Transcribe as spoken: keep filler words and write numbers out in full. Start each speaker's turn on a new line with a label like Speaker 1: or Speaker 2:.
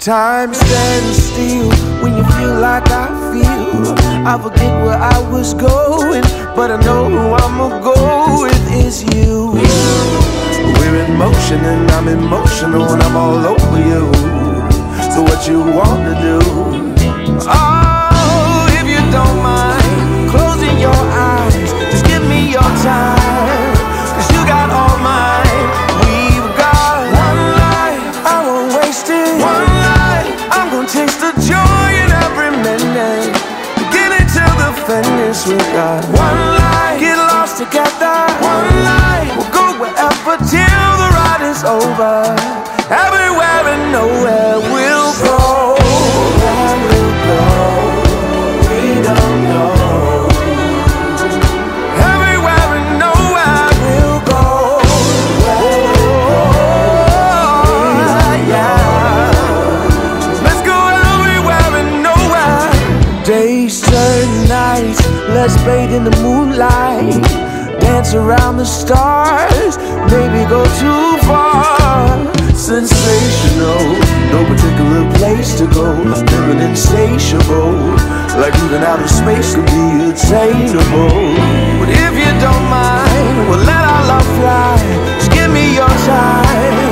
Speaker 1: Time stands still when you feel like I feel. I forget where I was going, but I know who I'ma go with is you. We're in motion and I'm emotional and I'm all over you. So what you wanna do? Oh, if you don't mind closing your eyes, just give me your time, 'cause you got all mine. We've got one life, I won't waste it. One life, I'm gonna taste the joy in every minute. Beginning to the finish, we got one life. Get lost together. One life, we'll go wherever till the ride is over. Everywhere and nowhere we'll go. Where we'll go, we don't know. Everywhere and nowhere we'll go. Where we'll go, yeah. Let's go everywhere and nowhere. Days turn nights, let's bathe in the moonlight. Dance around the stars, maybe go too far. Sensational, no particular place to go. Living insatiable, like even outer space could be attainable. But if you don't mind, we'll let our love fly. Just give me your time.